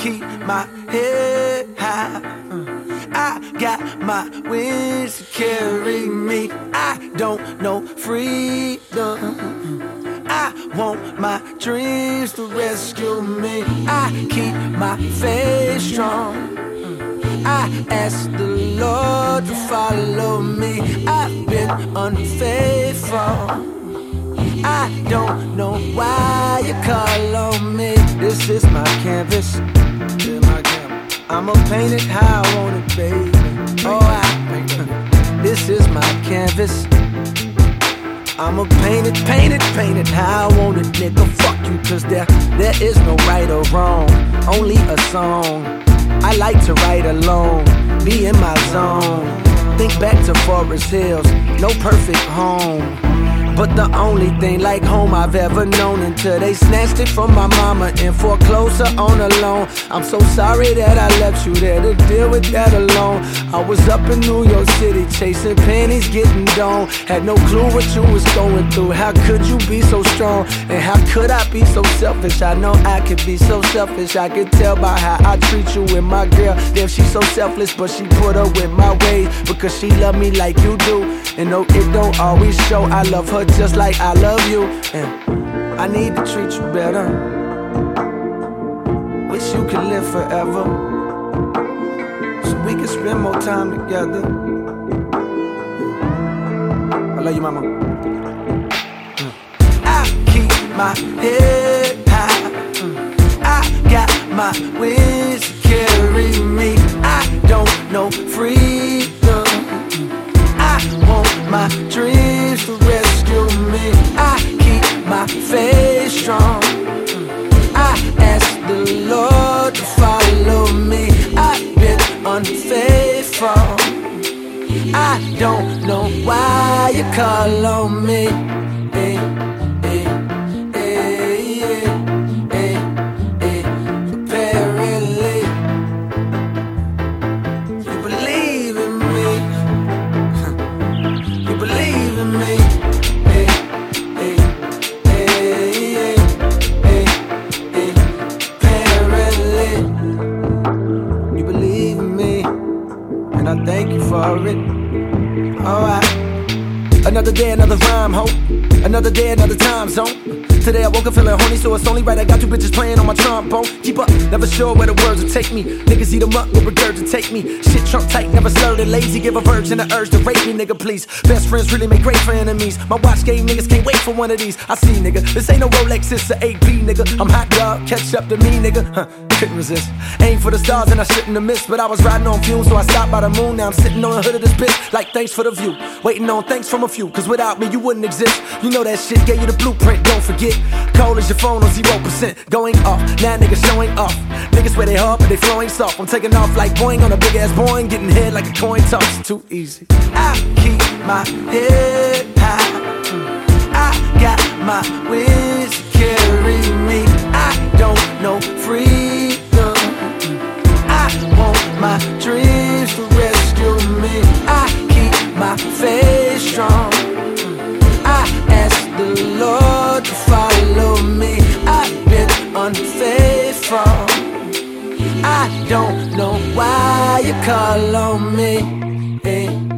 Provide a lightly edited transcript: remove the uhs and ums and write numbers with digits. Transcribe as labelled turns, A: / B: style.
A: keep my head high. I got my wings to carry me. I don't know freedom. I want my dreams to rescue me. I keep my faith strong. I ask the Lord to follow me. I've been unfaithful. I don't know why you call on me. This is my canvas. I'ma paint it how I want it, baby. This is my canvas. I'ma paint it how I want it, nigga. Fuck you, cause there is no right or wrong, only a song. I like to write alone, be in my zone. Think back to Forest Hills, no perfect home, but the only thing like home I've ever known, until they snatched it from my mama and foreclosed her on a loan. I'm so sorry that I left you there to deal with that alone. I was up in New York City chasing pennies, getting down. Had no clue what you was going through. How could you be so strong? And how could I be so selfish? I know I could be so selfish. I could tell by how I treat you and my girl. Damn, she's so selfless, but she put up with my ways because she love me like you do. And no, it don't always show. I love her just like I love you, and I need to treat you better. Wish you could live forever, so we can spend more time together. I love you, mama. I keep my head high. I got my wings to carry me. I don't know freedom. I want my dreams to rescue me. I keep my faith strong. I ask the Lord to follow me. I've been unfaithful. I don't know why you call on me. Hey, hey, hey, hey, hey. Apparently, you believe in me. You believe in me. Hey, hey, hey, hey, hey, hey. Apparently, you believe in me, and I thank you for it. Alright. Another day, another rhyme, ho. Another day, another time zone. Today I woke up feeling horny, so it's only right I got two bitches playing on my trombone. Keep up, never sure where the words will take me. Niggas eat them up, will regurgitate me. Shit trunk tight, never slurred and lazy. Give a virgin the urge to rape me, nigga, please. Best friends really make great for enemies. My watch game niggas can't wait for one of these. I see, nigga, this ain't no Rolex, it's a AP, nigga. I'm hot, dog, catch up to me, nigga. Couldn't resist. Aim for the stars and I shouldn't have missed, but I was riding on fumes, so I stopped by the moon. Now I'm sitting on the hood of this bitch, like thanks for the view. Waiting on thanks from a few, cause without me you wouldn't exist. You know that shit gave you the blueprint, don't forget. Cold as your phone on 0%, going off. Now niggas showing off. Niggas swear they hard, but they flowing soft. I'm taking off like Boeing on a big ass Boeing, getting hit like a coin toss. Too easy. I keep my head high. I got my wings to carry me. I don't know freedom. I want my dreams to rescue me. I keep my faith strong. I ask the Lord to follow me. I've been unfaithful. I don't know why you call on me. Hey.